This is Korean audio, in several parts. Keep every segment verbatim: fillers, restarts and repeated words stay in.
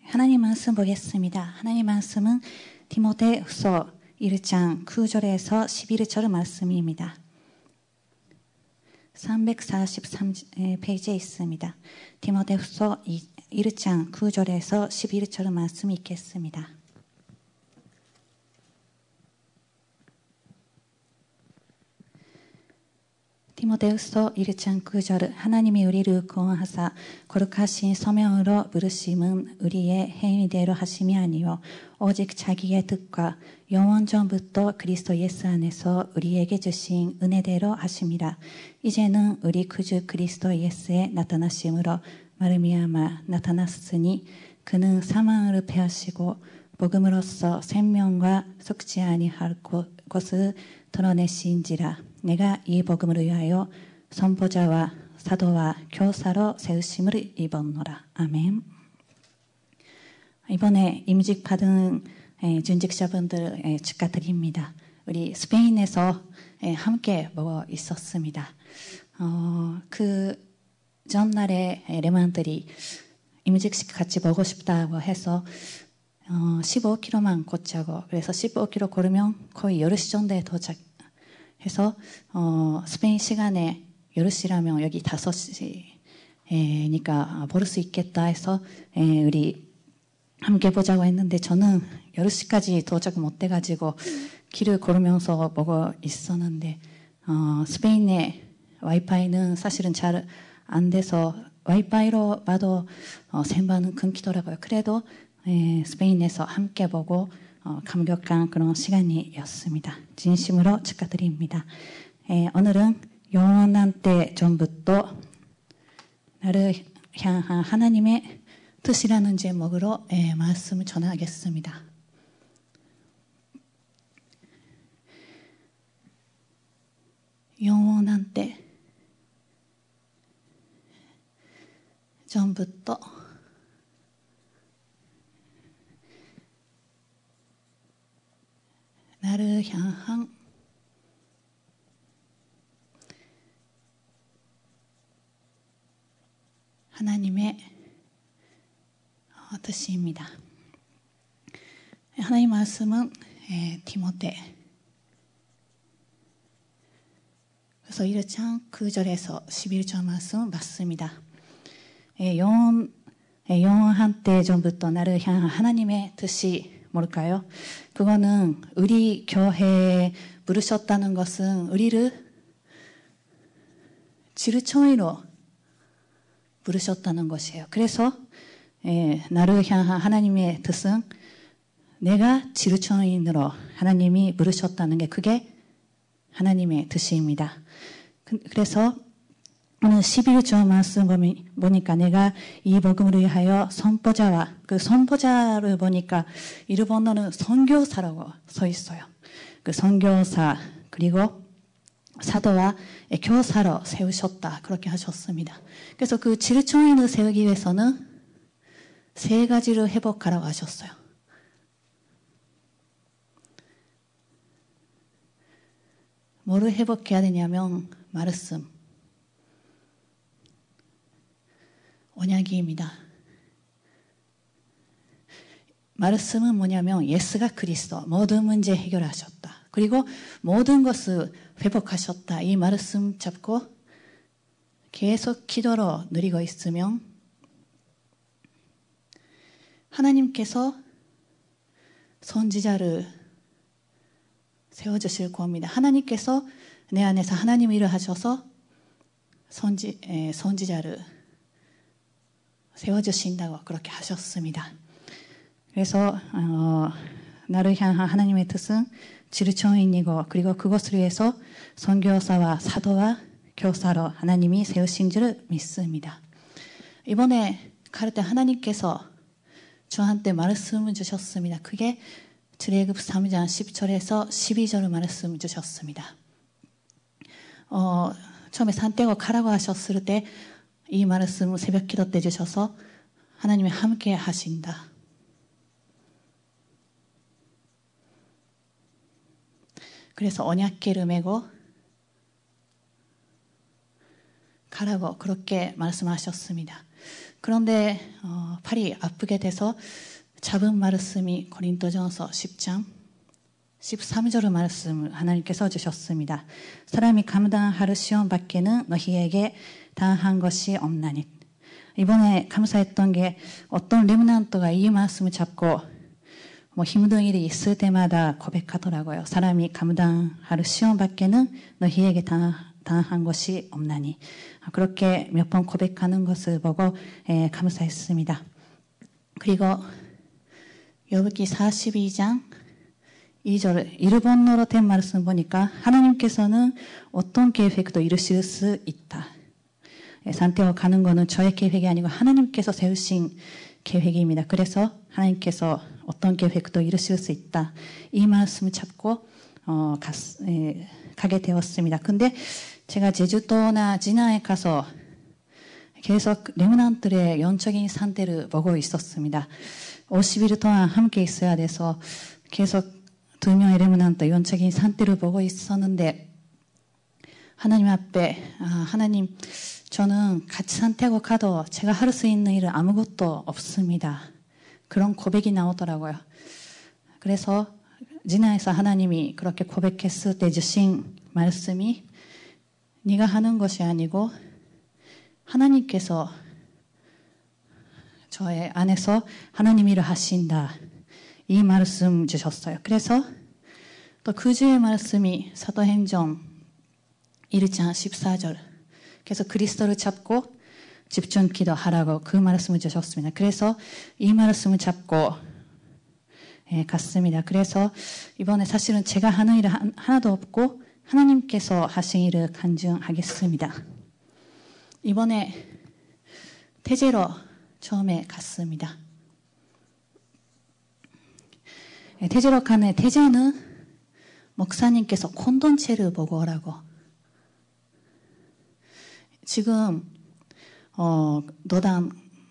하나님 말씀 보겠습니다. 하나님 말씀은 디모데후서 일 장 구 절에서 십일 절 말씀입니다. 삼백사십삼 페이지에 있습니다. 디모데후서 일 장 구 절에서 십일 절 말씀 읽겠습니다. 디모데후서 일 장 구 절 하나님이 우리를 구원하사 거룩하신 소명으로 부르심은 우리의 행위대로 하심이 아니요 오직 자기의 뜻과 영원 전부터 그리스도 예수 안에서 우리에게 주신 은혜대로 하심이라. 이제는 우리 구주 그리스도 예수의 나타나심으로 말미암아 나타났으니 그는 사망을 패하시고 복음으로써 생명과 속지 아니할 것을 드러내신지라. 내가 이 복음을 위하여 선포자와 사도와 교사로 세우심을 입었노라. 아멘. 이번에 임직 받은 준직자분들 축하드립니다. 우리 스페인에서 함께 모여 있었습니다. 어, 그 전날에 레만들이 임직식 같이 보고 싶다고 해서 어, 십오 킬로미터만 걷자고, 그래서 십오 킬로미터 걸으면 거의 열 시 정도에 도착해서 어, 스페인 시간에 열 시라면 여기 다섯 시니까 볼 수 있겠다 해서 에, 우리 함께 보자고 했는데 저는 열 시까지 도착 못 돼가지고 길을 걸으면서 보고 있었는데 어, 스페인의 와이파이는 사실은 잘 안 돼서 와이파이로 봐도 어, 생방은 끊기더라고요. 그래도 에, 스페인에서 함께 보고 어, 감격한 그런 시간이었습니다. 진심으로 축하드립니다. 에, 오늘은 영원한 때 전부터 나를 향한 하나님의 뜻이라는 제목으로 에, 말씀을 전하겠습니다. 영원한 때 전부터 나를 향한 하나님의 뜻입니다. 하나님 말씀은 에, 디모데 그래서 일 장 구 절에서 십일 절 말씀 맞습니다. 에, 영원, 에, 영원한 때 전부터 나를 향한 하나님의 뜻이 뭘까요? 그거는 우리 교회에 부르셨다는 것은 우리를 지르청이로 부르셨다는 것이에요. 그래서 에, 나를 향한 하나님의 뜻은 내가 지르청인으로 하나님이 부르셨다는 게 그게 하나님의 뜻입니다. 그, 그래서 오늘 십일 절 말씀 보니까 내가 이 복음을 위하여 선포자와 그 선포자를 보니까 일본어는 선교사라고 써 있어요. 그 선교사 그리고 사도와 교사로 세우셨다 그렇게 하셨습니다. 그래서 그 지르청인을 세우기 위해서는 세 가지를 회복하라고 하셨어요. 뭐를 회복해야 되냐면 말씀 언약입니다. 말씀은 뭐냐면 예수가 그리스도 모든 문제 해결하셨다. 그리고 모든 것을 회복하셨다. 이 말씀 잡고 계속 기도로 누리고 있으면 하나님께서 선지자를 세워주실 겁니다. 하나님께서 내 안에서 하나님 일을 하셔서 선지, 에, 선지자를 세워주신다고 그렇게 하셨습니다. 그래서 어, 나를 향한 하나님의 뜻은 지르청인이고 그리고 그것을 위해서 선교사와 사도와 교사로 하나님이 세우신 줄을 믿습니다. 이번에 갈 때 하나님께서 저한테 말씀을 주셨습니다. 그게 출애굽 삼 장 십 절에서 십이 절을 말씀을 주셨습니다. 어, 처음에 산 떼고 가라고 하셨을 때 이 말씀을 새벽 기도 때 주셔서 하나님이 함께 하신다. 그래서 언약궤를 메고 가라고 그렇게 말씀하셨습니다. 그런데 어, 팔이 아프게 돼서 잡은 말씀이 고린도전서 십 장 십삼 절 말씀을 하나님께서 주셨습니다. 사람이 감당할 시험밖에는 너희에게 당한 것이 없나니. 이번에 감사했던 게 어떤 레므넌트가 이 말씀을 잡고 뭐 힘든 일이 있을 때마다 고백하더라고요. 사람이 감당할 시험밖에는 너희에게 당한 것이 없나니. 그렇게 몇 번 고백하는 것을 보고 에, 감사했습니다. 그리고 욥기 사십이 장 이 절 일본어로 된 말씀 보니까 하나님께서는 어떤 계획도 이루실 수 있다. 산테오 가는 거는 저의 계획이 아니고 하나님께서 세우신 계획입니다. 그래서 하나님께서 어떤 계획도 이루실 수 있다. 이 말씀을 잡고 어, 갔, 에, 가게 되었습니다. 근데 제가 제주도나 진화에 가서 계속 레므넌트들의 영적인 상태를 보고 있었습니다. 오십 일 동안 함께 있어야 돼서 계속 두 명의 레므넌트 영적인 상태를 보고 있었는데 하나님 앞에 아, 하나님 저는 같이 산티아고 가도 제가 할 수 있는 일은 아무것도 없습니다. 그런 고백이 나오더라고요. 그래서 진화에서 하나님이 그렇게 고백했을 때 주신 말씀이 네가 하는 것이 아니고 하나님께서 저의 안에서 하나님 일을 하신다. 이 말씀 주셨어요. 그래서 또 그 주의 말씀이 사도행전 일 장 십사 절. 그래서 그리스도를 잡고 집중 기도하라고 그 말씀을 주셨습니다. 그래서 이 말씀을 잡고 예, 갔습니다. 그래서 이번에 사실은 제가 하는 일은 하나도 없고 하나님께서 하신 일을 간증하겠습니다. 이번에 태제로 처음에 갔습니다. 태제로 가는 태제는 목사님께서 콘돈체를 보고 오라고. 지금 어, 노담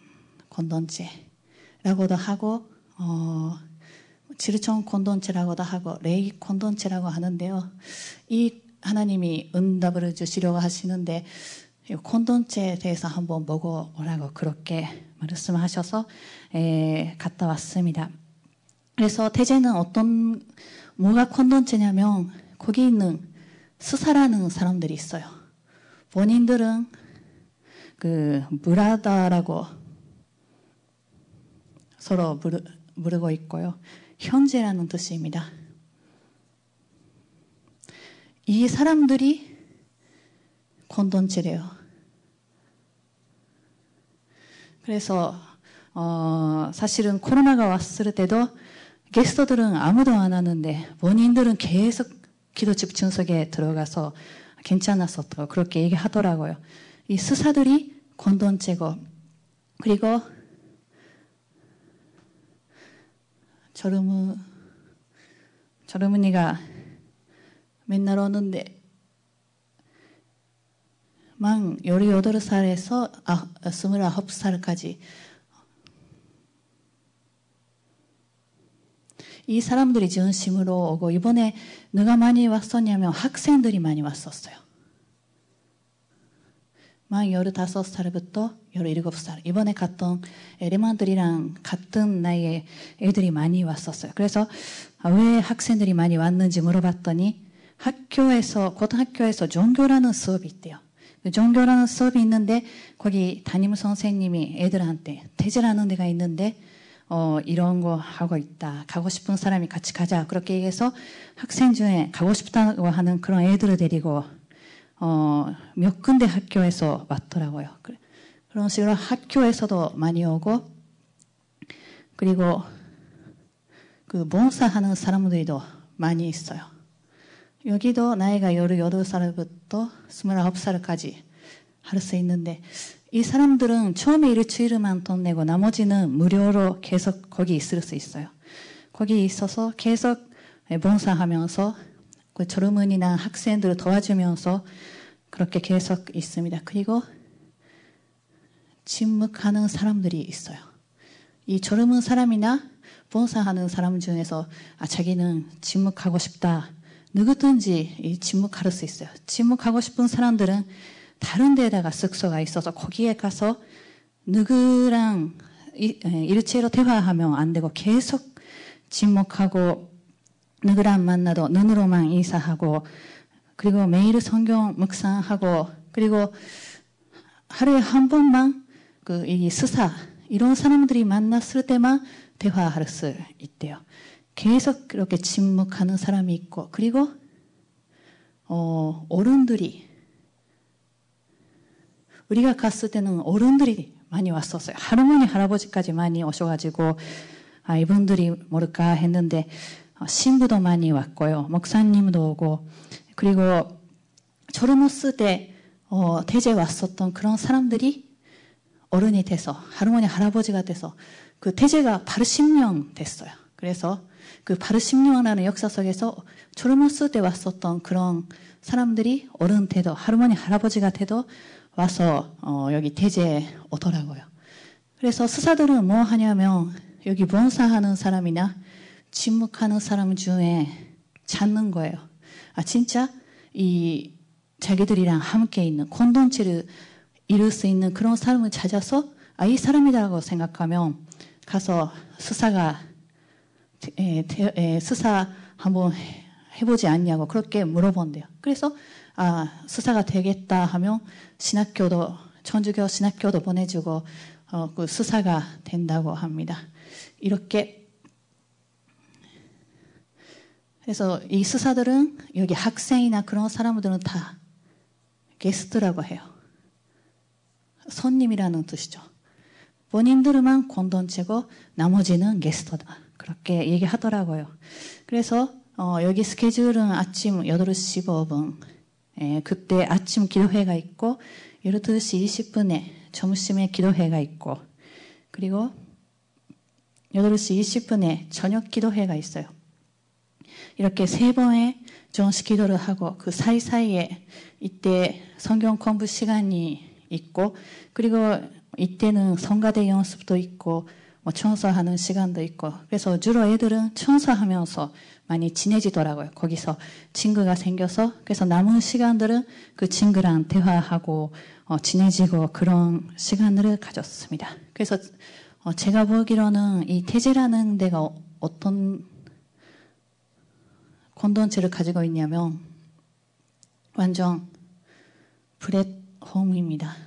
콘돈체라고도 하고 어, 지르청 콘돈체라고도 하고 레이 콘돈체라고 하는데요. 이 하나님이 응답을 주시려고 하시는데 콘돈체에 대해서 한번 보고 오라고 그렇게 말씀하셔서 에, 갔다 왔습니다. 그래서 태제는 어떤 뭐가 콘돈체냐면 거기 있는 스사라는 사람들이 있어요. 본인들은 그 브라다라고 서로 부르, 부르고 있고요. 형제라는 뜻입니다. 이 사람들이 콘돈체래요. 그래서 어, 사실은 코로나가 왔을 때도 게스트들은 아무도 안 하는데 본인들은 계속 기도 집중석에 들어가서 괜찮았었다고 그렇게 얘기하더라고요. 이 스사들이 콘돈체고 그리고 저르무 저르무니가 맨날 오는데 만 열여덟 살에서 아, 스물아홉 살까지 이 사람들이 전심으로 오고 이번에 누가 많이 왔었냐면 학생들이 많이 왔었어요. 만 열다섯 살부터 열일곱 살 이번에 갔던 레몬들이랑 같은 나이의 애들이 많이 왔었어요. 그래서 왜 학생들이 많이 왔는지 물어봤더니 학교에서 고등학교에서 종교라는 수업이 있대요. 종교라는 수업이 있는데 거기 담임 선생님이 애들한테 태제라는 데가 있는데 어, 이런 거 하고 있다. 가고 싶은 사람이 같이 가자. 그렇게 얘기해서 학생 중에 가고 싶다고 하는 그런 애들을 데리고 어, 몇 군데 학교에서 왔더라고요. 그런 식으로 학교에서도 많이 오고 그리고 그 봉사하는 사람들도 많이 있어요. 여기도 나이가 열여덟 살부터 스물아홉 살까지 할 수 있는데 이 사람들은 처음에 일주일만 돈 내고 나머지는 무료로 계속 거기 있을 수 있어요. 거기 있어서 계속 봉사하면서 그 젊은이나 학생들을 도와주면서 그렇게 계속 있습니다. 그리고 침묵하는 사람들이 있어요. 이 젊은 사람이나 봉사하는 사람 중에서 아, 자기는 침묵하고 싶다. 누구든지 침묵할 수 있어요. 침묵하고 싶은 사람들은 다른 데에다가 숙소가 있어서 거기에 가서 누구랑 일체로 대화하면 안 되고 계속 침묵하고 누구랑 만나도 눈으로만 인사하고 그리고 매일 성경 묵상하고 그리고 하루에 한 번만 그 이 스사 이런 사람들이 만났을 때만 대화할 수 있대요. 계속 그렇게 침묵하는 사람이 있고 그리고 어, 어른들이 우리가 갔을 때는 어른들이 많이 왔었어요. 할머니 할아버지까지 많이 오셔가지고 아, 이분들이 뭘까 했는데 어, 신부도 많이 왔고요. 목사님도 오고 그리고 젊었을 때 어, 대제 왔었던 그런 사람들이 어른이 돼서 할머니 할아버지가 돼서 그 대제가 팔십 년 됐어요. 그래서 그 팔십 년이라는 역사 속에서 젊었을 때 왔었던 그런 사람들이 어른 돼도 할머니 할아버지가 돼도 와서 어, 여기 대제에 오더라고요. 그래서 스사들은 뭐 하냐면 여기 봉사하는 사람이나 침묵하는 사람 중에 찾는 거예요. 아 진짜 이 자기들이랑 함께 있는 공동체를 이룰 수 있는 그런 사람을 찾아서 아, 이 사람이라고 생각하면 가서 스사가 에, 에, 스사 한번 해보지 않냐고 그렇게 물어본대요. 그래서 아 스사가 되겠다 하면 신학교도 천주교 신학교도 보내주고 어, 그 스사가 된다고 합니다. 이렇게 그래서 이 스사들은 여기 학생이나 그런 사람들은 다 게스트라고 해요. 손님이라는 뜻이죠. 본인들만 공동체고 나머지는 게스트다. 그렇게 얘기하더라고요. 그래서 어, 여기 스케줄은 아침 여덟 시 십오 분 예, 그때 아침 기도회가 있고 열두 시 이십 분에 점심에 기도회가 있고 그리고 여덟 시 이십 분에 저녁 기도회가 있어요. 이렇게 세 번의 정식 기도를 하고 그 사이사이에 이때 성경 공부 시간이 있고 그리고 이때는 성가대 연습도 있고 뭐 청소하는 시간도 있고 그래서 주로 애들은 청소하면서 많이 친해지더라고요. 거기서 친구가 생겨서 그래서 남은 시간들은 그 친구랑 대화하고 어, 친해지고 그런 시간을 가졌습니다. 그래서 어, 제가 보기로는 이 태제라는 데가 어, 어떤 공동체를 가지고 있냐면 완전 플랫폼입니다.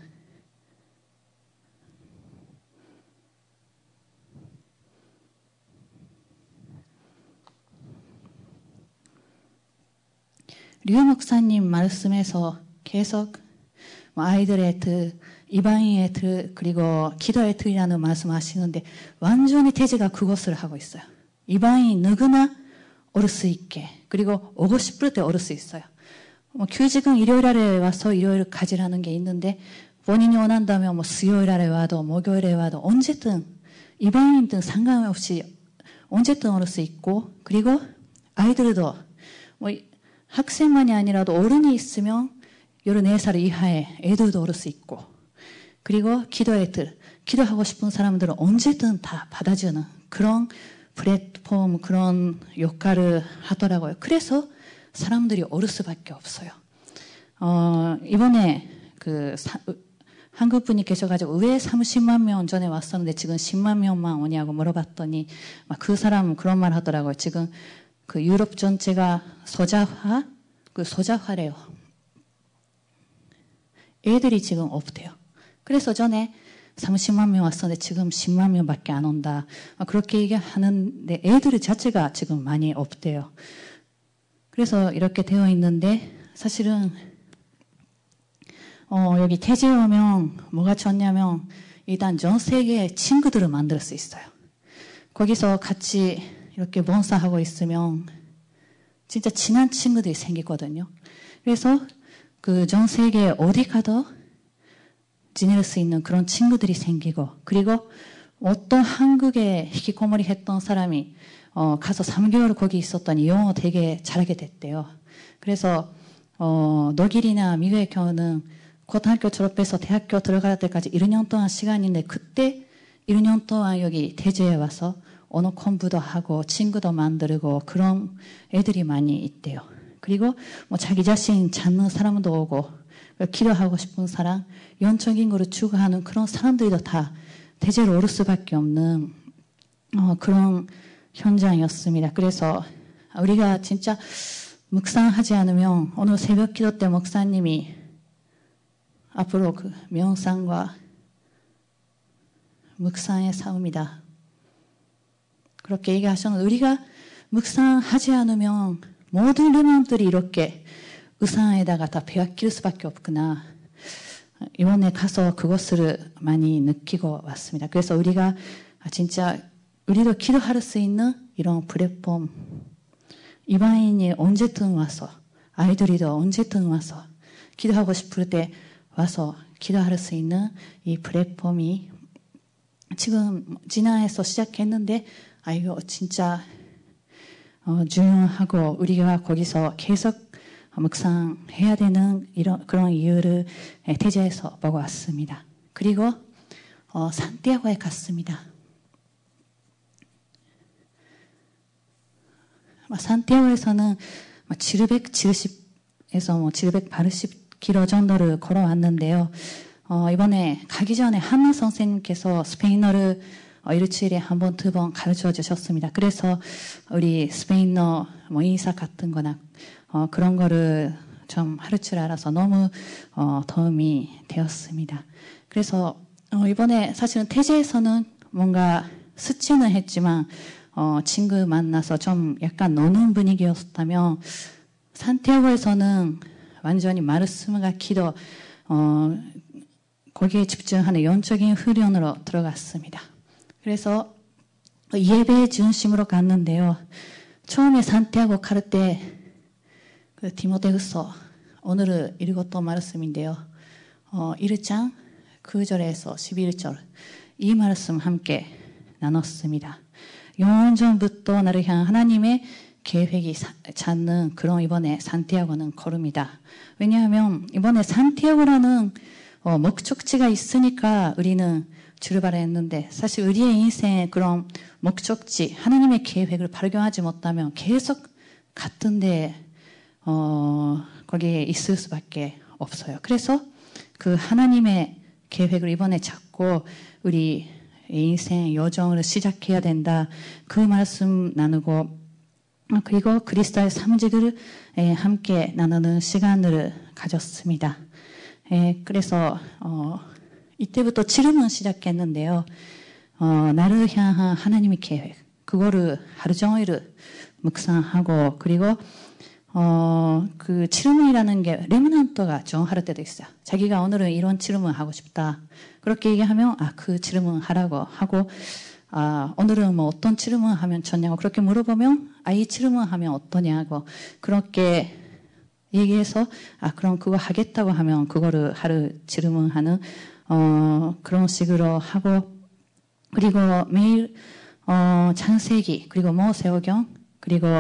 류 목사님 말씀에서 계속 아이들의 틀, 이방인의 틀, 그리고 기도의 틀이라는 말씀하시는데 완전히 태제가 그것을 하고 있어요. 이방인 누구나 올 수 있게 그리고 오고 싶을 때 올 수 있어요. 뭐 교직은 일요일에 와서 일요일 가지라는 게 있는데 본인이 원한다면 뭐 수요일에 와도 목요일에 와도 언제든 이방인든 상관없이 언제든 올 수 있고 그리고 아이들도 뭐 학생만이 아니라도 어른이 있으면 열네 살 이하의 애들도 올 수 있고 그리고 기도의 틀, 기도하고 싶은 사람들은 언제든 다 받아주는 그런 플랫폼 그런 역할을 하더라고요. 그래서 사람들이 올 수밖에 없어요. 어, 이번에 그 사, 한국 분이 계셔가지고 왜 삼십만 명 전에 왔었는데 지금 십만 명만 오냐고 물어봤더니 막 그 사람은 그런 말 하더라고요. 지금 그 유럽 전체가 소자화, 그 소자화래요. 애들이 지금 없대요. 그래서 전에 삼십만 명 왔었는데 지금 십만 명밖에 안 온다. 그렇게 얘기하는데 애들 자체가 지금 많이 없대요. 그래서 이렇게 되어 있는데 사실은 어, 여기 태제에 오면 뭐가 좋냐면 일단 전 세계의 친구들을 만들 수 있어요. 거기서 같이 이렇게 봉사하고 있으면 진짜 친한 친구들이 생기거든요. 그래서 그 전 세계 어디 가도 지낼 수 있는 그런 친구들이 생기고 그리고 어떤 한국에 히키코모리 했던 사람이 어, 가서 삼 개월 거기 있었더니 영어 되게 잘하게 됐대요. 그래서 어, 독일이나 미국의 경우는 고등학교 졸업해서 대학교 들어갈 때까지 일 년 동안 시간인데 그때 일 년 동안 여기 대제에 와서 언어 공부도 하고 친구도 만들고 그런 애들이 많이 있대요. 그리고 뭐 자기 자신 찾는 사람도 오고 기도하고 싶은 사람, 영적인 거를 추구하는 그런 사람들도 다 대제로 오를 수밖에 없는 어, 그런 현장이었습니다. 그래서 우리가 진짜 묵상하지 않으면 오늘 새벽 기도 때 목사님이 앞으로 그 명상과 묵상의 싸움이다. 그렇게 얘기하셨는데 우리가 묵상하지 않으면 모든 렘넌트들이 이렇게 의상에다가 다 빼앗길 수밖에 없구나. 이번에 가서 그것을 많이 느끼고 왔습니다. 그래서 우리가 진짜 우리도 기도할 수 있는 이런 플랫폼, 이방인이 언제든 와서, 아이들이도 언제든 와서 기도하고 싶을 때 와서 기도할 수 있는 이 플랫폼이 지금 진화에서 시작했는데 아 이거 진짜 어, 중요하고 우리가 거기서 계속 묵상해야 되는 이런 그런 이유를 태제에서 보고 왔습니다. 그리고 어, 산티아고에 갔습니다. 산티아고에서는 칠백칠십에서 뭐 칠백팔십 킬로미터 정도를 걸어왔는데요. 어, 이번에 가기 전에 한나 선생님께서 스페인어를 어, 일주일에 한 번, 두 번 가르쳐 주셨습니다. 그래서 우리 스페인어 뭐 인사 같은 거나 어, 그런 거를 좀 할 줄 알아서 너무 어, 도움이 되었습니다. 그래서 어, 이번에 사실은 태제에서는 뭔가 스치는 했지만 어, 친구 만나서 좀 약간 노는 분위기였다면 산티아고에서는 완전히 마르스무가 기도 어, 거기에 집중하는 영적인 훈련으로 들어갔습니다. 그래서 예배 중심으로 갔는데요. 처음에 산티아고 갈 때 그 디모데후서 오늘을 읽었던 말씀인데요. 어, 일 장 구 절에서 십일 절 이 말씀 함께 나눴습니다. 영원전부터 나를 향한 하나님의 계획이 찾는 그런 이번에 산티아고는 걸음이다. 왜냐하면 이번에 산티아고라는 어, 목적지가 있으니까 우리는 출발했는데 사실 우리의 인생의 그런 목적지, 하나님의 계획을 발견하지 못하면 계속 같은데 어, 거기에 있을 수밖에 없어요. 그래서 그 하나님의 계획을 이번에 잡고 우리 인생 여정을 시작해야 된다. 그 말씀 나누고 그리고 그리스도의 삼직을 함께 나누는 시간을 가졌습니다. 그래서 어, 이때부터 질문 시작했는데요. 어, 나를 향한 하나님의 계획, 그거를 하루 종일 묵상하고 그리고 어, 그 질문이라는 게 레므넌트가 정할 때도 있어요. 자기가 오늘은 이런 질문 하고 싶다. 그렇게 얘기하면 아, 그 질문 하라고 하고 아, 오늘은 뭐 어떤 질문 하면 좋냐고 그렇게 물어보면 아, 이 질문 하면 어떠냐고 그렇게 얘기해서 아, 그럼 그거 하겠다고 하면 그거를 하루 질문하는 어, 그런 식으로 하고 그리고 매일 어, 창세기 그리고 모세오경 그리고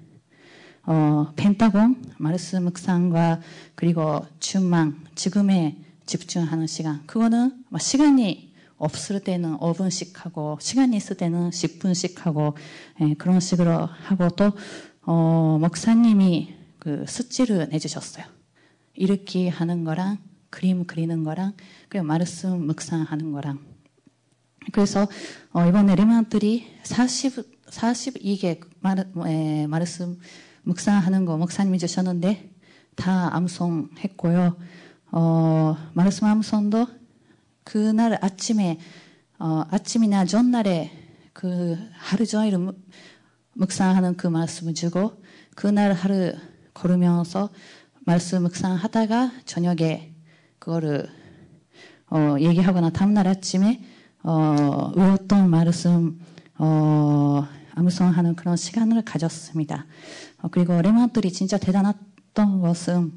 어, 펜타곤 말씀 묵상과 그리고 춘망 지금에 집중하는 시간 그거는 시간이 없을 때는 오 분씩 하고 시간이 있을 때는 십 분씩 하고 예, 그런 식으로 하고 또 어, 목사님이 그 숙제를 내주셨어요. 읽기 하는 거랑 그림 그리는 거랑 그리고 말씀 묵상하는 거랑 그래서 어, 이번에 레몬들이 사십, 사십이 개 말, 에, 말씀 묵상하는 거 목사님이 주셨는데 다 암송했고요. 어, 말씀 암송도 그날 아침에 어, 아침이나 전날에 그 하루 종일 묵상하는 그 말씀을 주고 그날 하루 걸으면서 말씀 묵상하다가 저녁에 그거를 어, 얘기하거나 다음날 아침에 어, 외웠던 말씀 어, 암송하는 그런 시간을 가졌습니다. 어, 그리고 레몬들이 진짜 대단했던 것은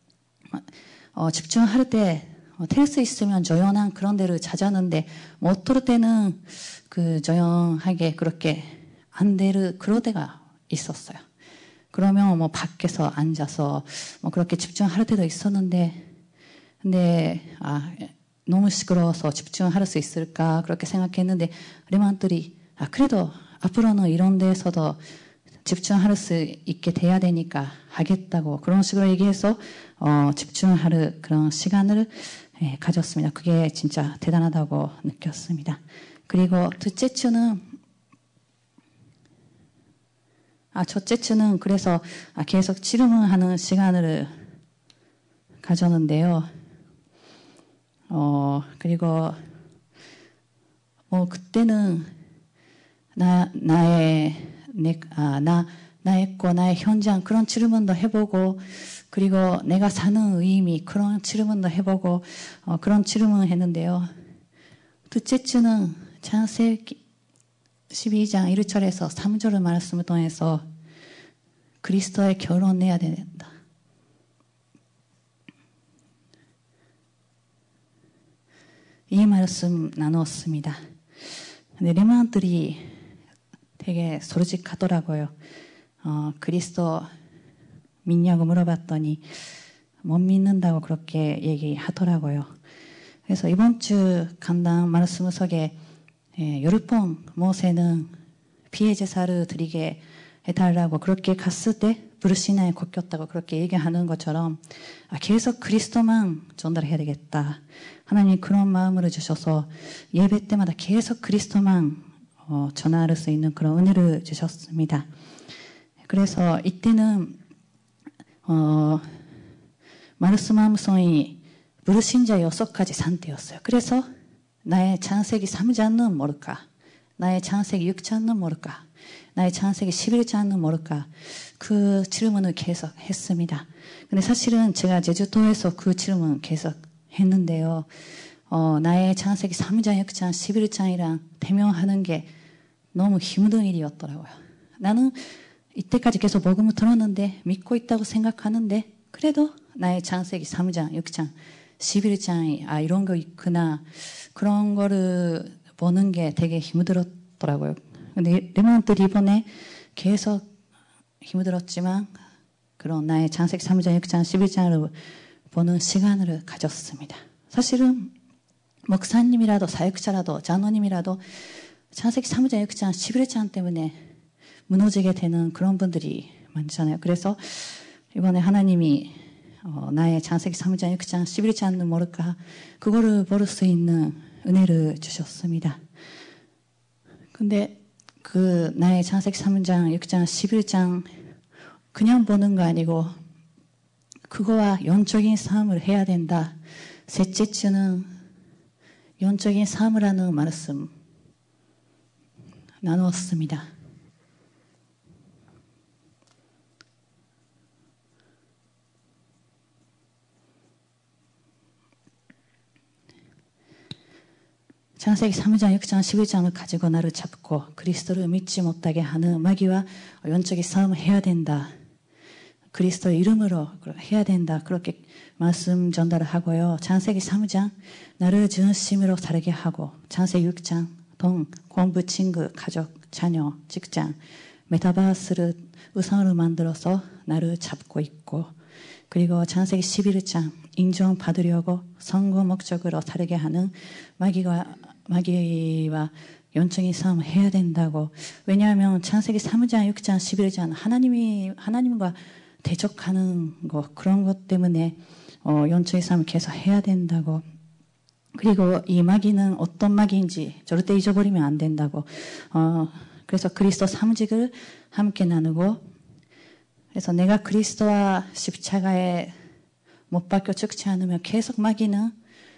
어, 집중할 때 어, 테라스 있으면 조용한 그런 데를 찾았는데 뭐 어떨 때는 그 조용하게 그렇게 안 되는 그런 데가 있었어요. 그러면 뭐 밖에서 앉아서 뭐 그렇게 집중할 때도 있었는데 근데 아 너무 시끄러워서 집중할 수 있을까 그렇게 생각했는데 레몬들이 아 그래도 앞으로는 이런 데에서도 집중할 수 있게 돼야 되니까 하겠다고 그런 식으로 얘기해서 어, 집중할 그런 시간을 예, 가졌습니다. 그게 진짜 대단하다고 느꼈습니다. 그리고 둘째 주는 아 첫째 주는 그래서 아, 계속 질문하는 시간을 가졌는데요. 어 그리고 뭐 그때는 나 나의 내, 아, 나 나의 거 나의 현장 그런 질문도 해보고 그리고 내가 사는 의미 그런 질문도 해보고 어, 그런 질문을 했는데요. 둘째 주는 창세기 십이 장 일 절에서 삼 절의 말씀을 통해서 그리스도의 결혼해야 된다. 이 말씀 나누었습니다. 근데 레몬들이 되게 솔직하더라고요. 어, 그리스도 믿냐고 물어봤더니 못 믿는다고 그렇게 얘기하더라고요. 그래서 이번 주 간당 말씀 속에 예, 열 번 모세는 피해 제사를 드리게 해달라고 그렇게 갔을 때 불신앙에 꺾였다고 그렇게 얘기하는 것처럼 아, 계속 그리스도만 전달해야 되겠다. 하나님이 그런 마음을 주셔서 예배 때마다 계속 그리스도만 어, 전할 수 있는 그런 은혜를 주셨습니다. 그래서 이때는 어, 말씀 함성이 불신자 여섯 가지 상태였어요. 그래서 나의 창세기 삼 장은 뭘까? 나의 창세기 육 장은 뭘까? 나의 창세기 십일 장은 뭘까? 그 질문을 계속 했습니다. 근데 사실은 제가 제주도에서 그 질문 계속 했는데요. 어, 나의 창세기 삼 장, 육 장, 십일 장이랑 대명하는 게 너무 힘든 일이었더라고요. 나는 이때까지 계속 복음을 들었는데 믿고 있다고 생각하는데 그래도 나의 창세기 삼 장, 육 장, 십일 장이 아 이런 거 있구나 그런 거를 보는 게 되게 힘들었더라고요. 근데 레몬들이 이번에 계속 힘들었지만 그런 나의 창세기 삼 장, 육 장, 십일 장을 보는 시간을 가졌습니다. 사실은 목사님이라도 사역자라도 장로님이라도 창세기 삼 장, 육 장, 십일 장 때문에 무너지게 되는 그런 분들이 많잖아요. 그래서 이번에 하나님이 어, 나의 창세기 삼 장, 육 장, 십일 장은 뭘까? 그거를 볼 수 있는 은혜를 주셨습니다. 근데 그 나의 창세기 삼 장, 육 장, 십일 장 그냥 보는 거 아니고 그거와 영적인 싸움을 해야 된다. 셋째 주는 영적인 싸움을 하는 말씀 나누었습니다. 창세기 삼 장, 육 장, 십일 장을 가지고 나를 잡고 그리스도를 믿지 못하게 하는 마귀와 영적인 싸움을 해야 된다. 그리스도의 이름으로 해야 된다. 그렇게 말씀 전달을 하고요. 창세기 삼 장 나를 중심으로 살게 하고 창세기 육 장 돈, 공부, 친구, 가족, 자녀, 직장, 메타버스를 우상으로 만들어서 나를 잡고 있고 그리고 창세기 십일 장 인정받으려고 선거 목적으로 살게 하는 마귀와 마귀와 영적인 싸움을 해야 된다고. 왜냐하면 창세기 삼 장, 육 장, 십일 장 하나님이 하나님과 대적하는 것 그런 것 때문에 어, 영적인 싸움을 계속 해야 된다고. 그리고 이 마귀는 어떤 마귀인지 절대 잊어버리면 안 된다고. 어, 그래서 그리스도 사무직을 함께 나누고 그래서 내가 그리스도와 십자가에 못 박혀 죽지 않으면 계속 마귀는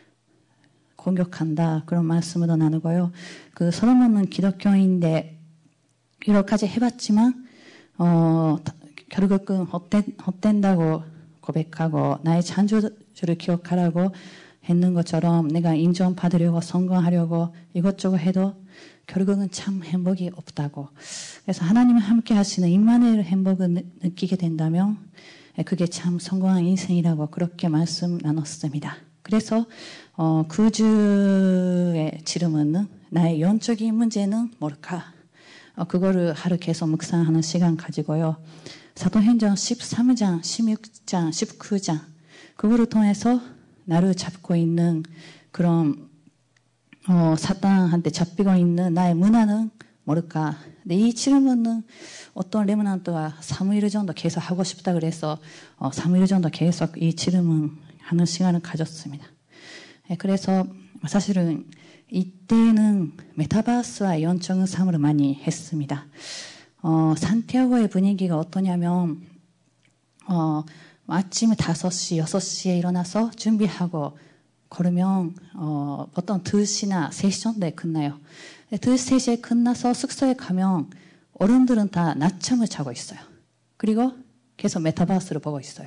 공격한다. 그런 말씀으로 나누고요. 그 솔로몬은 기독교인데 여러 가지 해봤지만 어, 결국은 헛된, 헛된다고 고백하고 나의 창조주를 기억하라고 했는 것처럼 내가 인정받으려고 성공하려고 이것저것 해도 결국은 참 행복이 없다고. 그래서 하나님과 함께 하시는 임마누엘 행복을 느끼게 된다면 그게 참 성공한 인생이라고 그렇게 말씀 나눴습니다. 그래서 어, 그 주의 질문은 나의 영적인 문제는 뭘까? 어, 그거를 하루 계속 묵상하는 시간 가지고요. 사도행전 십삼 장, 십육 장, 십구 장 그거를 통해서 나를 잡고 있는 그런 어, 사탄한테 잡히고 있는 나의 문화는 모를까? 근데 이 질문은 어떤 레므넌트가 삼 일 정도 계속 하고 싶다 그래서 어, 삼 일 정도 계속 이 질문하는 시간을 가졌습니다. 예, 그래서 사실은 이때는 메타버스와 영적인 삶을 많이 했습니다. 어, 산티아고의 분위기가 어떠냐면 어, 아침에 다섯 시, 여섯 시에 일어나서 준비하고 걸으면 어, 보통 두 시나 세 시 정도에 끝나요. 두 시, 세 시에 끝나서 숙소에 가면 어른들은 다 낮잠을 자고 있어요. 그리고 계속 메타버스를 보고 있어요.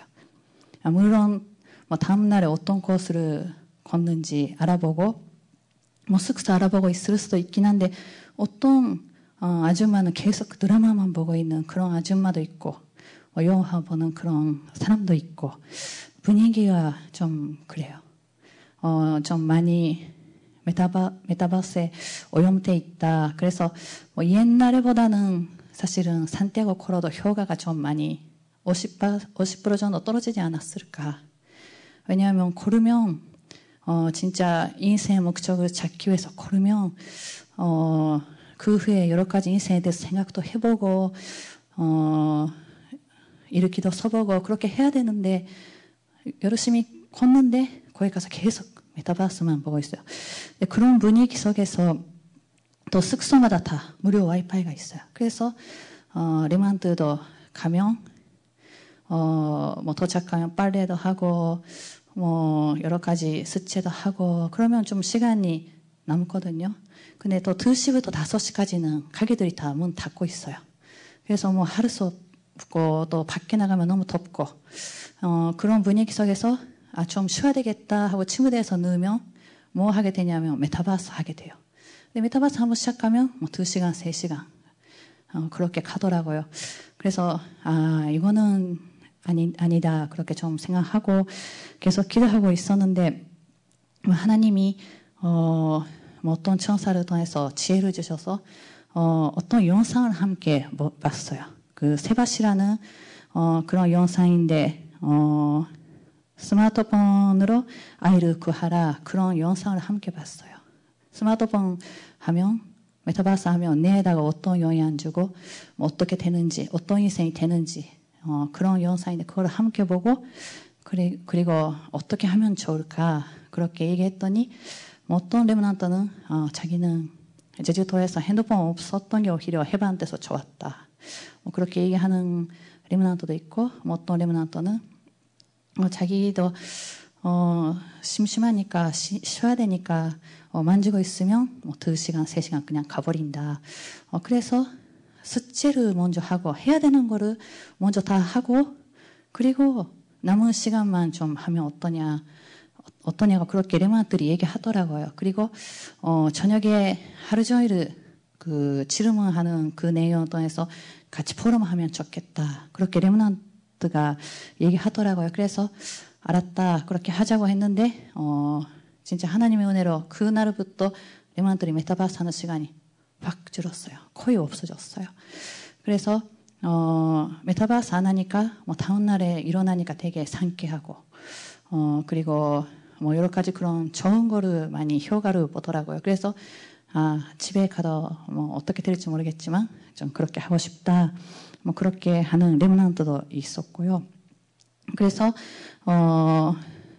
물론 뭐 다음날에 어떤 코스를 걷는지 알아보고 뭐 숙소 알아보고 있을 수도 있긴 한데 어떤 어, 아줌마는 계속 드라마만 보고 있는 그런 아줌마도 있고 어, 영화 보는 그런 사람도 있고 분위기가 좀 그래요. 어, 좀 많이 메타바, 메타버스에 오염돼 있다. 그래서 뭐 옛날보다는 사실은 산티아고 걸어도 효과가 좀 많이 오십 퍼센트 정도 떨어지지 않았을까. 왜냐하면 걸으면 어, 진짜 인생의 목적을 찾기 위해서 걸으면 어, 그 후에 여러 가지 인생에 대해서 생각도 해보고 어, 일으키도 써보고 그렇게 해야 되는데 열심히 걷는데 거기 가서 계속 메타버스만 보고 있어요. 그런 분위기 속에서 또 숙소마다 다 무료 와이파이가 있어요. 그래서 어, 레몬트도 가면 어, 뭐 도착하면 빨래도 하고 뭐 여러 가지 수채도 하고 그러면 좀 시간이 남거든요. 근데 또 두 시부터 다섯 시까지는 가게들이 다 문 닫고 있어요. 그래서 뭐 할 수 없고 또 밖에 나가면 너무 덥고 어, 그런 분위기 속에서 아, 좀 쉬어야 되겠다 하고 침대에서 누우면 뭐 하게 되냐면 메타버스 하게 돼요. 근데 메타버스 한번 시작하면 뭐 두 시간, 세 시간 어, 그렇게 가더라고요. 그래서 아, 이거는 아니, 아니다 그렇게 좀 생각하고 계속 기도하고 있었는데 하나님이 어, 뭐 어떤 천사를 통해서 지혜를 주셔서 어, 어떤 영상을 함께 뭐 봤어요. 그 세바시라는 어, 그런 영상인데 어, 스마트폰으로 아이를 구하라 그런 영상을 함께 봤어요. 스마트폰 하면 메타버스 하면 뇌에다가 어떤 영향 주고 뭐 어떻게 되는지 어떤 인생이 되는지 어, 그런 영상인데 그걸 함께 보고 그리, 그리고 어떻게 하면 좋을까 그렇게 얘기했더니 뭐 어떤 레몬한테는 어, 자기는 제주도에서 핸드폰 없었던 게 오히려 해방돼서 좋았다. 뭐 그렇게 얘기하는 레몬한테도 있고 뭐 어떤 레몬한테는 어, 자기도 어, 심심하니까 쉬, 쉬어야 되니까 어, 만지고 있으면 뭐 두 시간, 세 시간 그냥 가버린다. 어, 그래서 숙제를 먼저 하고 해야 되는 거를 먼저 다 하고 그리고 남은 시간만 좀 하면 어떠냐 어떠냐고 그렇게 레몬들이 얘기하더라고요. 그리고 어, 저녁에 하루 종일 그 질문하는 그 내용을 통해서 같이 포럼하면 좋겠다. 그렇게 레몬트가 얘기하더라고요. 그래서 알았다. 그렇게 하자고 했는데 어, 진짜 하나님의 은혜로 그날부터 레몬들이 메타버스 하는 시간이 확 줄었어요. 거의 없어졌어요. 그래서 어, 메타버스 안 하니까 뭐 다음 날에 일어나니까 되게 상쾌하고 어, 그리고 뭐 여러 가지 그런 좋은 거를 많이 효과를 보더라고요. 그래서 아, 집에 가도 뭐 어떻게 될지 모르겠지만 좀 그렇게 하고 싶다. 뭐 그렇게 하는 레몬트도 있었고요. 그래서 어,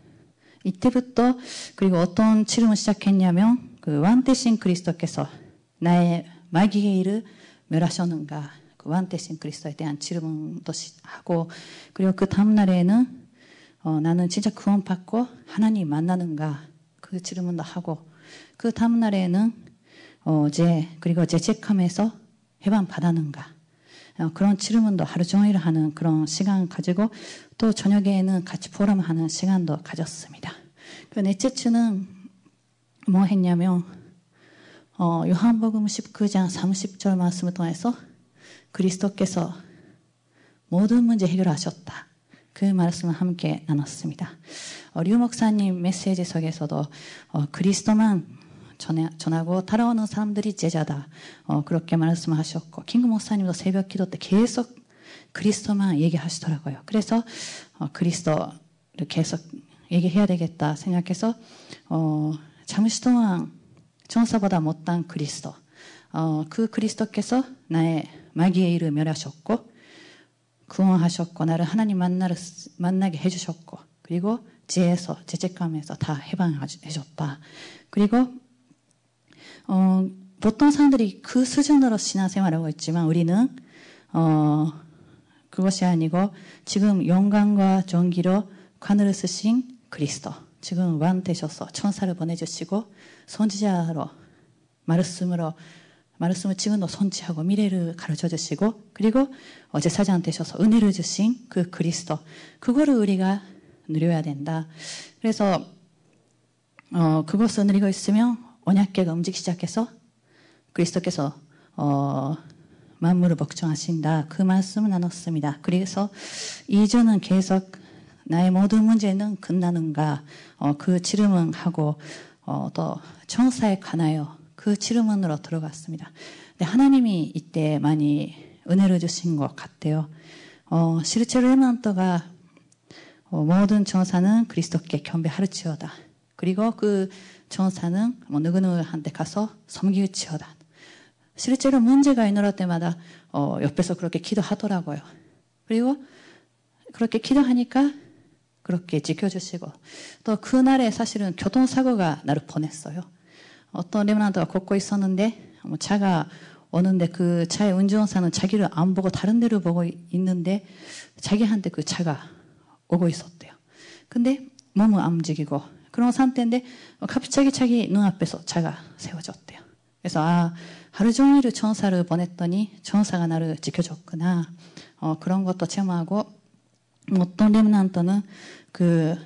이때부터 그리고 어떤 질문을 시작했냐면 그 왕대신 그리스도께서 나의 마귀의 일을 멸하셨는가 그 왕대신 그리스도에 대한 질문도 하고 그리고 그 다음 날에는 어, 나는 진짜 구원받고 하나님 만나는가 그 질문도 하고 그 다음 날에는 어, 제 그리고 죄책감에서 해방 받았는가 어, 그런 질문도 하루 종일 하는 그런 시간 가지고 또 저녁에는 같이 포럼하는 시간도 가졌습니다. 그 넷째 주는 뭐 했냐면 어, 요한복음 십구 장 삼십 절 말씀을 통해서 그리스도께서 모든 문제 해결하셨다. 그 말씀을 함께 나눴습니다. 어, 류 목사님 메시지 속에서도 어, 그리스도만 전해, 전하고 따라오는 사람들이 제자다. 어, 그렇게 말씀하셨고 킹구 목사님도 새벽 기도 때 계속 그리스도만 얘기하시더라고요. 그래서 어, 그리스도를 계속 얘기해야 되겠다 생각해서 어, 잠시 동안 천사보다 못한 그리스도 어, 그 그리스도께서 나의 마귀의 일을 멸하셨고 구원하셨고 나를 하나님 만나를, 만나게 해주셨고 그리고 지혜에서 죄책감에서 다 해방해줬다. 그리고 어, 보통 사람들이 그 수준으로 신앙생활하고 있지만 우리는 어, 그것이 아니고 지금 영광과 존귀로 관을 쓰신 그리스도 지금 왕 되셔서 천사를 보내주시고 선지자로 말씀으로 말씀을 지금도 선지하고 미래를 가르쳐 주시고 그리고 어제 사장 되셔서 은혜를 주신 그 그리스도 그거를 우리가 누려야 된다. 그래서 어, 그것을 누리고 있으면 언약궤가 움직이기 시작해서 그리스도께서 어, 만물을 복종하신다. 그 말씀을 나눴습니다. 그래서 이 주는 계속 나의 모든 문제는 끝나는가 어, 그 질문하고 어, 또 천사에 관하여 그 질문으로 들어갔습니다. 근데 하나님이 이때 많이 은혜를 주신 것 같아요. 어, 실제로 레몬트가 어, 모든 천사는 그리스도께 경배하르지어다. 그리고 그 천사는 뭐 누구누구한테 가서 섬기지어다. 실제로 문제가 일어날 때마다 어, 옆에서 그렇게 기도하더라고요. 그리고 그렇게 기도하니까 그렇게 지켜주시고 또 그날에 사실은 교통사고가 나를 보냈어요. 어떤 레몬트가 걷고 있었는데 뭐 차가 오는데 그 차의 운전사는 자기를 안 보고 다른 데를 보고 있는데 자기한테 그 차가 오고 있었대요. 근데 몸은 안 움직이고 그런 상태인데 갑자기 자기 눈앞에서 차가 세워졌대요. 그래서 아 하루 종일 천사를 보냈더니 천사가 나를 지켜줬구나. 어, 그런 것도 체험하고 어떤 렘넌트는 그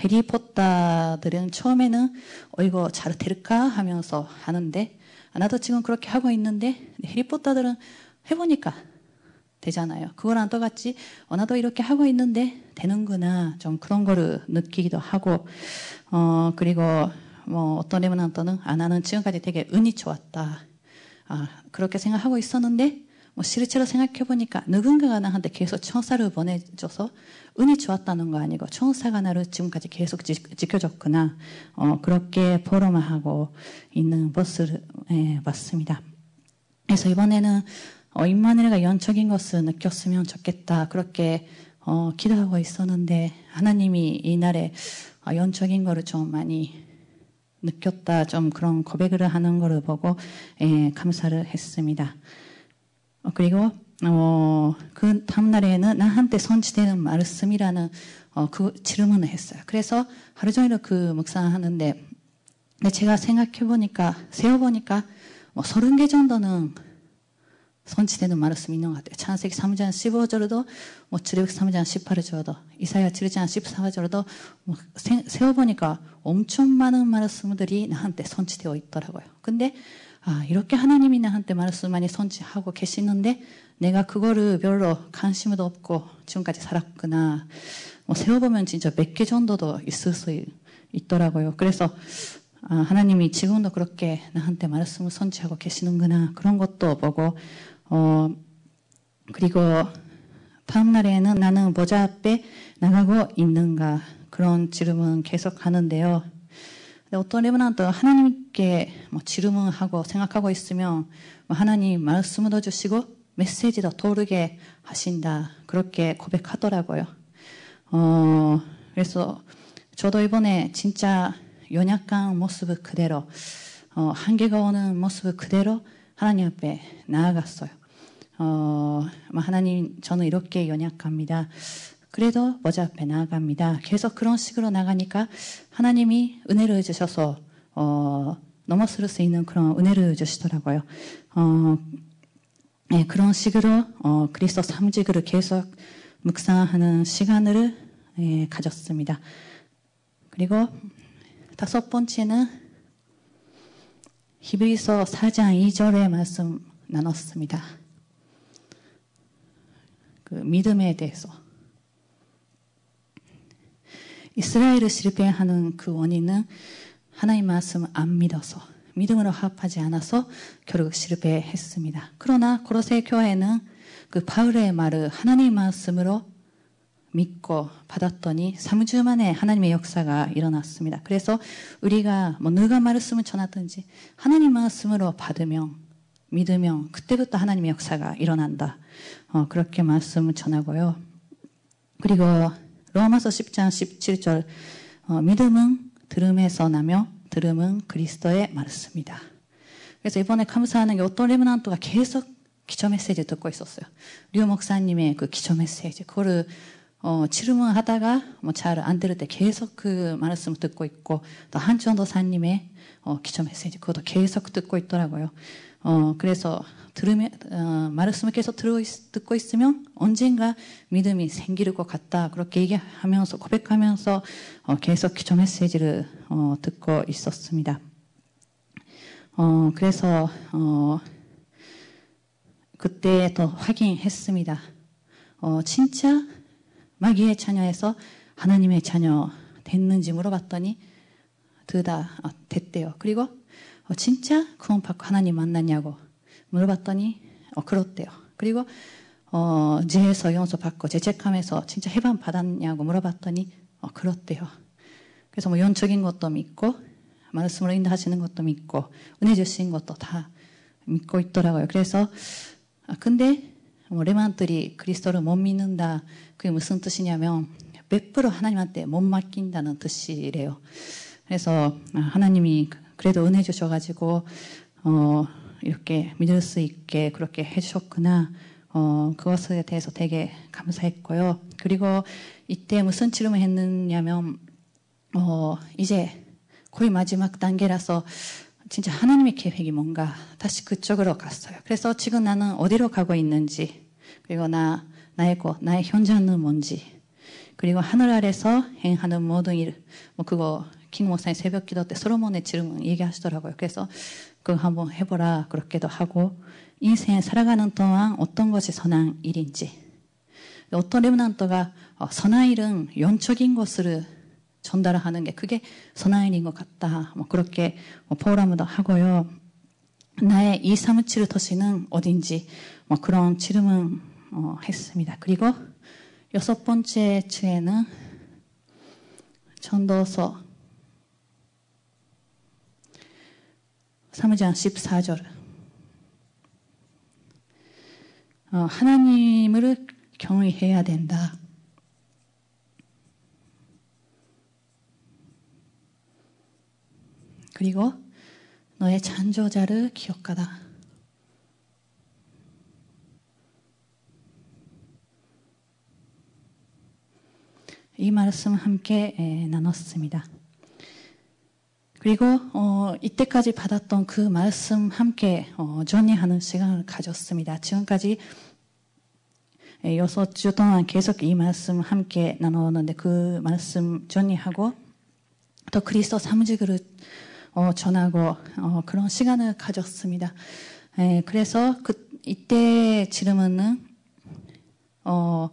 해리포터들은 처음에는 어 이거 잘 될까 하면서 하는데 나도 지금 그렇게 하고 있는데 해리포터들은 해보니까 되잖아요. 그거랑 똑같이 어 나도 이렇게 하고 있는데 되는구나 좀 그런 거를 느끼기도 하고 어 그리고 뭐 어떤 렘넌트는 아 나는 지금까지 되게 운이 좋았다. 아 그렇게 생각하고 있었는데 뭐 실제로 생각해보니까 누군가가 나한테 계속 천사를 보내줘서 운이 좋았다는 거 아니고 천사가 나를 지금까지 계속 지, 지켜줬구나. 어, 그렇게 보러만 하고 있는 모습을 예, 봤습니다. 그래서 이번에는 어, 임마누엘가 영적인 것을 느꼈으면 좋겠다. 그렇게 어, 기도하고 있었는데 하나님이 이날에 어, 영적인 거를 좀 많이 느꼈다. 좀 그런 고백을 하는 거를 보고 예, 감사를 했습니다. 어, 그리고 어, 그 다음날에는 나한테 선지되는 말씀이라는 어, 그 질문을 했어요. 그래서 하루 종일 그 묵상하는데 제가 생각해보니까 세어보니까 뭐 서른 개 정도는 선지되는 말씀이 있는 것 같아요. 창세기 삼 장 십오 절도 뭐 출애굽기 삼 장 십팔 절도 이사야 칠 장 십사 절도 뭐 세어보니까 엄청 많은 말씀들이 나한테 선지되어 있더라고요. 근데 아, 이렇게 하나님이 나한테 말씀 많이 선지하고 계시는데 내가 그거를 별로 관심도 없고 지금까지 살았구나. 뭐 세어보면 진짜 몇 개 정도도 있을 수 있더라고요. 그래서 아, 하나님이 지금도 그렇게 나한테 말씀을 선지하고 계시는구나. 그런 것도 보고 어 그리고 다음 날에는 나는 보좌 앞에 나가고 있는가 그런 질문 계속 하는데요. 어떤 렘넌트 하나님께 뭐 질문하고 생각하고 있으면 뭐 하나님 말씀을 주시고 메시지도 떠오르게 하신다. 그렇게 고백하더라고요. 어, 그래서 저도 이번에 진짜 연약한 모습 그대로 어, 한계가 오는 모습 그대로 하나님 앞에 나아갔어요. 어, 하나님 저는 이렇게 연약합니다. 그래도 보좌 앞에 나아갑니다. 계속 그런 식으로 나가니까 하나님이 은혜를 주셔서 어, 넘어설 수 있는 그런 은혜를 주시더라고요. 어, 네, 그런 식으로 어, 그리스도 삼직을 계속 묵상하는 시간을 예, 가졌습니다. 그리고 다섯 번째는 히브리서 사 장 이 절의 말씀 나눴습니다. 그 믿음에 대해서. 이스라엘을 실패하는 그 원인은 하나님 말씀을 안 믿어서 믿음으로 합하지 않아서 결국 실패했습니다. 그러나 고로새 교회는 그 바울의 말을 하나님 말씀으로 믿고 받았더니 삼 주 만에 하나님의 역사가 일어났습니다. 그래서 우리가 뭐 누가 말씀을 전하든지 하나님 말씀으로 받으면 믿으면 그때부터 하나님의 역사가 일어난다. 어, 그렇게 말씀을 전하고요. 그리고 로마서 십 장 십칠 절 어, 믿음은 들음에서 나며 들음은 그리스도의 말씀이다. 그래서 이번에 감사하는 게 어떤 레므넌트가 계속 기초 메시지 듣고 있었어요. 류 목사님의 그 기초 메시지 그거를 어, 질문하다가 뭐 잘 안 들을 때 계속 그 말씀을 듣고 있고 또 한전도사님의 어, 기초 메시지 그것도 계속 듣고 있더라고요. 어, 그래서 들으면 어, 말씀을 계속 들어 있, 듣고 있으면 언젠가 믿음이 생길 것 같다. 그렇게 얘기하면서 고백하면서 어, 계속 기초 메시지를 어, 듣고 있었습니다. 어, 그래서 어, 그때 더 확인했습니다. 어, 진짜 마귀의 자녀에서 하나님의 자녀 됐는지 물어봤더니 둘 다 어, 됐대요. 그리고 어, 진짜 구원받고 하나님 만났냐고 물어봤더니 어, 그렇대요. 그리고 어, 죄에서 용서받고 죄책감에서 진짜 해방 받았냐고 물어봤더니 어, 그렇대요. 그래서 뭐 영적인 것도 믿고 말씀으로 인도하시는 것도 믿고 은혜 주신 것도 다 믿고 있더라고요. 그래서 아, 근데 뭐 레몬들이 그리스도를 못 믿는다. 그게 무슨 뜻이냐면 백 퍼센트 하나님한테 못 맡긴다는 뜻이래요. 그래서 하나님이 그래도 은혜 주셔가지고 어, 이렇게 믿을 수 있게 그렇게 해주셨구나. 어, 그것에 대해서 되게 감사했고요. 그리고 이때 무슨 질문을 했느냐면 어, 이제 거의 마지막 단계라서 진짜 하나님의 계획이 뭔가 다시 그쪽으로 갔어요. 그래서 지금 나는 어디로 가고 있는지 그리고 나, 나의 곳, 나의 현장은 뭔지 그리고 하늘 아래서 행하는 모든 일 뭐 그거 킹 목사님 새벽 기도 때 솔로몬의 질문 얘기하시더라고요. 그래서 그거 한번 해보라 그렇게도 하고 인생 살아가는 동안 어떤 것이 선한 일인지 어떤 레므넌트가 어, 선한 일은 영적인 것을 전달하는 게 그게 선한 일인 것 같다. 뭐 그렇게 뭐 포럼도 하고요. 나의 이삼칠 도시는 어딘지 뭐 그런 질문 어, 했습니다. 그리고 여섯 번째 주에는 전도서 삼 장 십사 절 어, 하나님을 경외해야 된다. 그리고 너의 창조자를 기억하라. 이 말씀 함께 에, 나눴습니다. 그리고 어, 이때까지 받았던 그 말씀 함께 어, 정리하는 시간을 가졌습니다. 지금까지 에, 여섯 주 동안 계속 이 말씀 함께 나눴는데 그 말씀 정리하고 또 그리스도 사무직을 어, 전하고 어, 그런 시간을 가졌습니다. 에, 그래서 그 이때 질문은 어,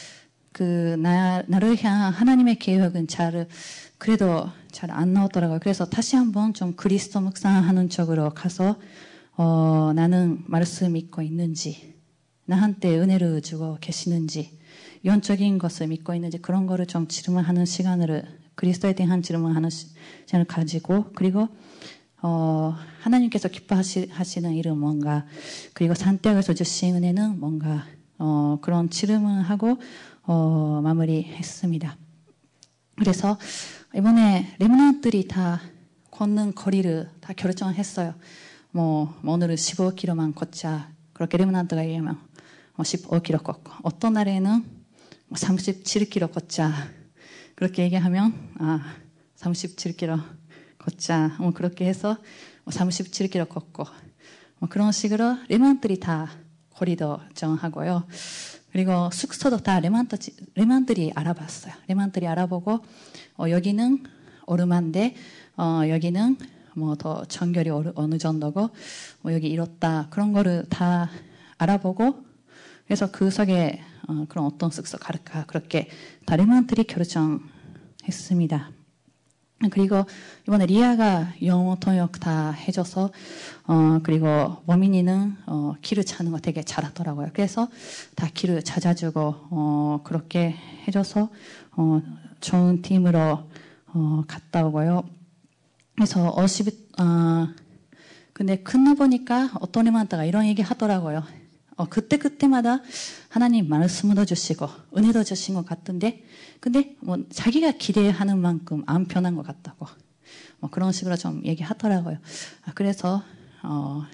그 나, 나를 향한 하나님의 계획은 잘 그래도 잘 안 나오더라고요. 그래서 다시 한번 좀 그리스도 묵상하는 쪽으로 가서 어, 나는 말씀 믿고 있는지 나한테 은혜를 주고 계시는지 영적인 것을 믿고 있는지 그런 거를 좀 질문하는 시간을 그리스도에 대한 질문하는 시간을 가지고 그리고 어, 하나님께서 기뻐하시는 일은 뭔가 그리고 산떼에서 주신 은혜는 뭔가 어, 그런 질문하고 어, 마무리했습니다. 그래서 이번에 레므넌트들이 다 걷는 거리를 다 결정했어요. 뭐, 뭐 오늘은 십오 킬로미터만 걷자. 그렇게 레므넌트가 얘기하면 뭐 십오 킬로미터 걷고 어떤 날에는 뭐 삼십칠 킬로미터 걷자. 그렇게 얘기하면 아 삼십칠 킬로미터 걷자. 뭐 그렇게 해서 뭐 삼십칠 킬로미터 걷고 뭐 그런 식으로 레몬들이 다 거리도 정하고요. 그리고 숙소도 다 레몬들, 레몬들이 알아봤어요. 레몬들이 알아보고 어, 여기는 오르만데 어, 여기는 뭐 더 청결이 어느 정도고 뭐 여기 이렇다 그런 거를 다 알아보고 그래서 그 속에 어, 그런 어떤 숙소 갈까 그렇게 다 레몬들이 결정했습니다. 그리고 이번에 리아가 영어 통역 다 해줘서 어 그리고 머민이는 어 길을 찾는 거 되게 잘하더라고요. 그래서 다 길을 찾아주고 어 그렇게 해줘서 어 좋은 팀으로 어 갔다 오고요. 그래서 오십 어 근데 끝나보니까 어떤 레만트가 이런 얘기 하더라고요. 어, 그때그때마다 하나님 말씀도 주시고 은혜도 주신 것 같은데 근데 뭐 자기가 기대하는 만큼 안 편한 것 같다고 뭐 그런 식으로 좀 얘기하더라고요. 아, 그래서 어,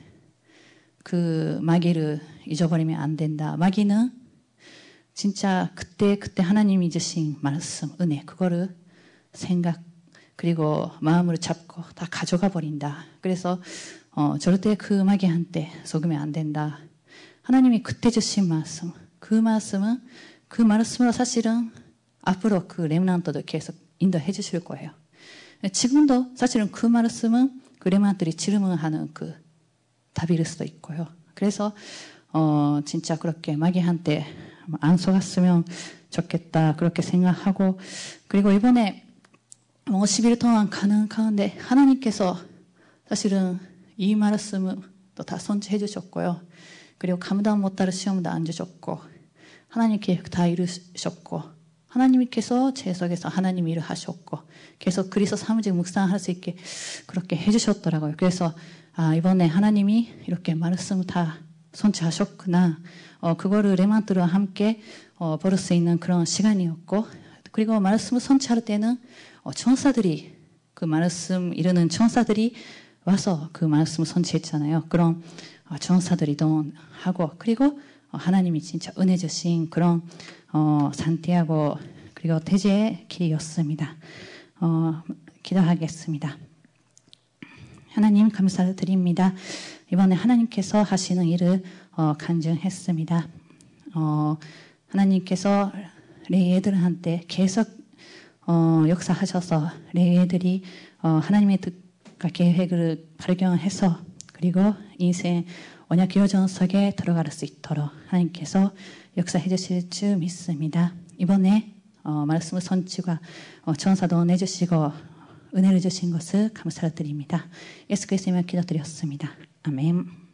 그 마귀를 잊어버리면 안 된다. 마귀는 진짜 그때 그때 하나님이 주신 말씀, 은혜 그거를 생각 그리고 마음으로 잡고 다 가져가 버린다. 그래서 어, 절대 그 마귀한테 속으면 안 된다. 하나님이 그때 주신 말씀, 그 말씀은 그 말씀으로 사실은 앞으로 그 렘넌트도 계속 인도해 주실 거예요. 지금도 사실은 그 말씀은 그 렘넌트들이 질문하는 그 답일 수도 있고요. 그래서 어, 진짜 그렇게 마귀한테 안 속았으면 좋겠다 그렇게 생각하고 그리고 이번에 오십 일 동안 가는 가운데 하나님께서 사실은 이 말씀을 또 다 선지해 주셨고요. 그리고 감당 못할 시험도 안 주셨고 하나님 계획 다 이루셨고 하나님께서 제 속에서 하나님 일을 하셨고 계속 그리스도 사무직 묵상할 수 있게 그렇게 해주셨더라고요. 그래서 아, 이번에 하나님이 이렇게 말씀을 다 선지하셨구나. 어, 그거를 레만트와 함께 어, 볼 수 있는 그런 시간이었고 그리고 말씀을 선지할 때는 어, 천사들이 그 말씀 이루는 천사들이 와서 그 말씀을 선지했잖아요. 그런 어, 천사들이 동하고 그리고 어, 하나님이 진짜 은혜 주신 그런 어, 산티아고 그리고 태제의 길이었습니다. 어, 기도하겠습니다. 하나님 감사를 드립니다. 이번에 하나님께서 하시는 일을 어, 간증했습니다. 어, 하나님께서 레위 애들한테 계속 어, 역사하셔서 레위 애들이 어, 하나님의 뜻과 계획을 발견해서 그리고 인생 언약 교정 속에 들어갈 수 있도록 하나님께서 역사해 주실 줄 믿습니다. 이번에 어, 말씀을 선지과 어, 전사도 내주시고 은혜를 주신 것을 감사를 드립니다. 예수 그리스도의 이름으로 기도드렸습니다. 아멘.